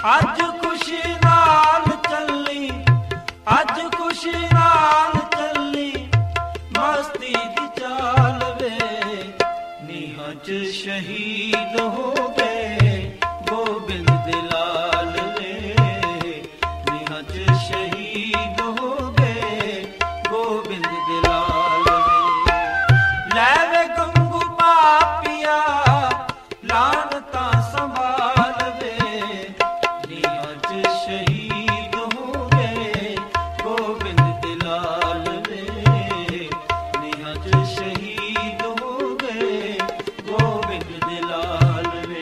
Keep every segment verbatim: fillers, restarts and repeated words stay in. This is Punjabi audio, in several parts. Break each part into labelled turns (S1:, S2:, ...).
S1: ਅੱਜ ਖੁਸ਼ੀ ਨਾਲ ਚੱਲੀ, ਅੱਜ ਖੁਸ਼ੀ ਨਾਲ ਚੱਲੀ, ਮਸਤੀ ਦੀ ਚਾਲ ਵੇ। ਨੀਹਾਂ ਚ ਸ਼ਹੀਦ ਹੋ ਗਏ ਗੋਬਿੰਦ ਦੇ ਲਾਲ ਵੇ। ਨੀਹਾਂ ਚ ਸ਼ਹੀਦ ਹੋ ਗਏ ਗੋਬਿੰਦ ਦੇ ਲਾਲ ਵੇ। ਲੈ ਵੇ ਗੰਗੂ ਪਾਪੀਆ ਲਾਨਤਾਂ ਸੰਭਾਲ ਵੇ। ਨੀਹਾਂ ਚ ਸ਼ਹੀਦ ਹੋ ਗਏ ਗੋਬਿੰਦ ਦੇ ਲਾਲ ਵੇ। ਨੀਹਾਂ ਚ ਸ਼ਹੀਦ ਹੋ ਗਏ ਗੋਬਿੰਦ ਦੇ ਲਾਲ ਵੇ।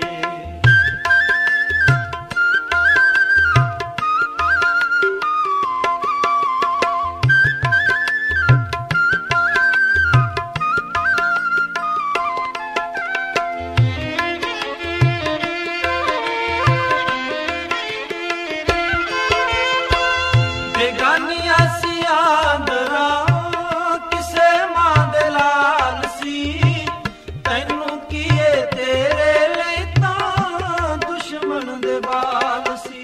S1: ਬੇਗਾਨੀਆਂ ਸੀ ਆਂਦਰਾਂ ਕਿਸੇ ਮਾਂ ਦੇ ਲਾਲ ਸੀ। ਤੈਨੂੰ ਕੀਏ ਤੇਰੇ ਲਈ ਤਾਂ ਦੁਸ਼ਮਣ ਦੇ ਬਾਲ ਸੀ।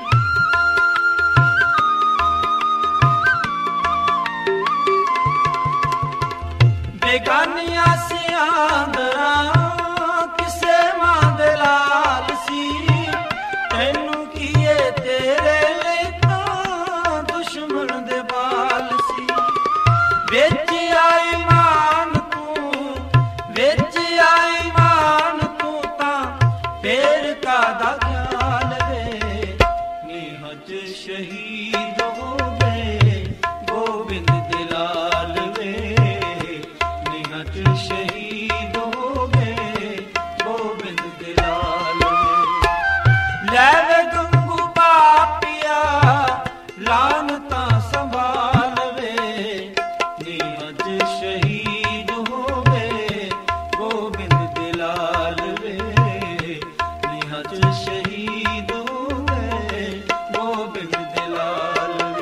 S1: ਬੇਗਾਨੀਆਂ ਸੀ ਆਂਦਰਾਂ ਕਿਸੇ ਮਾਂ ਦੇ ਲਾਲ ਸੀ। ਤੈਨੂੰ ਕੀਏ ਤੇਰੇ ਲਈ ਤਾਂ ਦੁਸ਼ਮਣ ਦੇ ਬਾਲ ਸੀ। ਵਿੱਚ ਆਈ ਮਾਨ ਤੂੰ, ਵਿੱਚ ਆਈ ਮਾਨ ਤੂੰ ਤਾਂ ਫੇਰ ਕਾਹਦਾ ਖਿਆਲ ਵੇ। ਨੀਹਾਂ ਚ ਸ਼ਹੀਦ ਹੋ ਗਏ ਗੋਬਿੰਦ ਦੇ ਲਾਲ ਵੇ। ਨੀਹਾਂ ਚ ਸ਼ਹੀਦ ਹੋ ਗਏ ਗੋਬਿੰਦ ਦੇ ਲਾਲ ਵੇ। ਲੈ ਵੇ ਗੰਗੂ ਪਾਪੀਆ ਲਾਨਤਾਂ ਸੰਭਾਲ ਵੇ। ਨੀਹਾਂ ਚ ਸ਼ਹੀਦ ਹੋ ਗਏ ਗੋਬਿੰਦ ਦੇ ਲਾਲ ਵੇ। ਨੀਹਾਂ ਚ ਸ਼ਹੀਦ ਹੋ ਗਏ ਗੋਬਿੰਦ ਦੇ ਲਾਲ ਵੇ।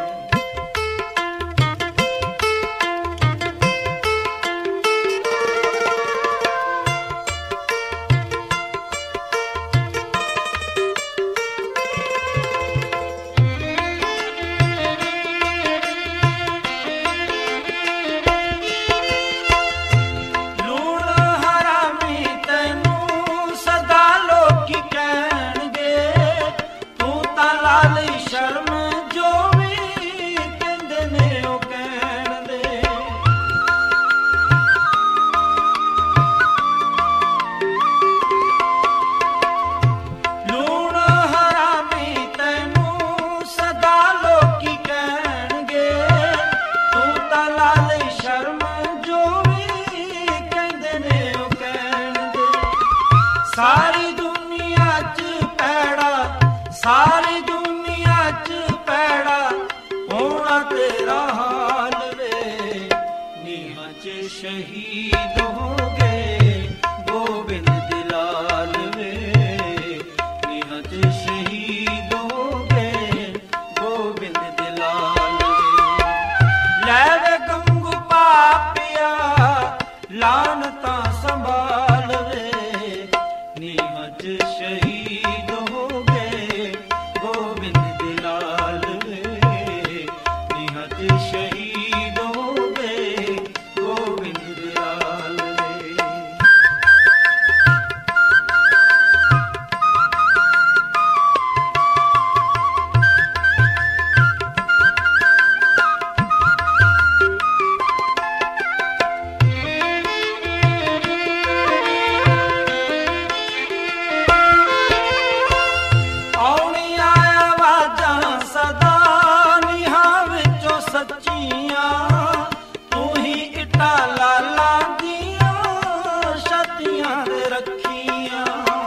S1: ਲੂਣ ਹਰਾਮੀ ਤੈਨੂੰ ਸਦਾ ਲੋਕੀ ਕਹਿਣਗੇ। ਤੂੰ ਤਾਂ ਲਾਲੀ ਸ਼ਰਮ ਜੋ ਵੀ ਕਹਿੰਦੇ ਨੇ ਉਹ ਕਹਿਣ ਦੇ। ਲੂਣ ਹਰਾਮੀ ਤੈਨੂੰ ਸਦਾ ਲੋਕੀ ਕਹਿਣਗੇ। ਤੂੰ ਤਾਂ ਲਾਲੀ ਸ਼ਰਮ ਜੋ ਵੀ ਕਹਿੰਦੇ ਨੇ ਉਹ ਕਹਿਣ ਦੇ। ਸਾਰੀ ਦੁਨੀਆ ਚ ਪੈੜਾ, ਸਾਰੀ ਦੁਨੀਆ ਚ ਪੈੜਾ ਹੋਣਾ ਤੇਰਾ ਹਾਲ ਵੇ। ਨੀਹਾਂ ਚ ਸ਼ਹੀਦ ਹੋ ਗਏ ਗੋਬਿੰਦ ਦੇ ਲਾਲ ਵੇ। ਨੀਹਾਂ ਚ ਸ਼ਹੀਦ ਹੋ ਗਏ ਗੋਬਿੰਦ ਦੇ ਲਾਲ ਵੇ। ਲੈ ਵੇ ਗੰਗੂ ਪਾਪੀਆ ਲਾਨਤਾਂ ਸੰਭਾਲ ਵੇ। ਨੀਹਾਂ ਚ ਸ਼ਹੀਦ ਹੋ ਗਏ ਗੋਬਿੰਦ ਦੇ ਲਾਲ ਵੇ। ਨੀਹਾਂ ਚ ਸ਼ਹੀਦ ਹੋ ਗਏ ਗੋਬਿੰਦ ਦੇ ਲਾਲ ਵੇ। ਆਉਣੀਆਂ ਆਵਾਜ਼ਾਂ ਸਦਾ ਨੀਹਾਂ ਵਿੱਚੋਂ ਸੱਚੀਆਂ। ਤੂੰ ਹੀ ਇੱਟਾਂ ਲਾਲਾਂ ਦੀਆਂ ਛਾਤੀਆਂ ਦੇ ਰੱਖੀਆਂ।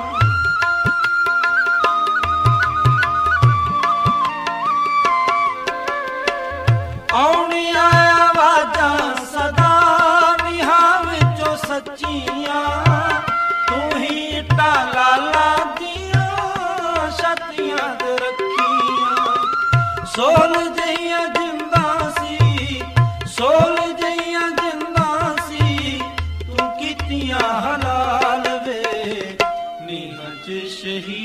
S1: ਆਉਣੀਆਂ ਆਵਾਜ਼ਾਂ ਸਦਾ ਨੀਹਾਂ ਵਿੱਚੋਂ ਸੱਚੀਆਂ। ਤੂੰ ਹੀ ਇੱਟਾਂ ਲਾਲਾਂ ਦੀਆਂ ਛਾਤੀਆਂ ਤੇ ਰੱਖੀਆਂ। ਸੋਲ ਜਈਆਂ ਜਿੰਦਾਂ ਸੀ, ਸੋਲ ਜਈਆਂ ਜਿੰਦਾਂ ਸੀ, ਤੂੰ ਕੀਤੀਆਂ ਹਲਾਲ ਵੇ। ਨੀਹਾਂ ਚ ਸ਼ਹੀਦ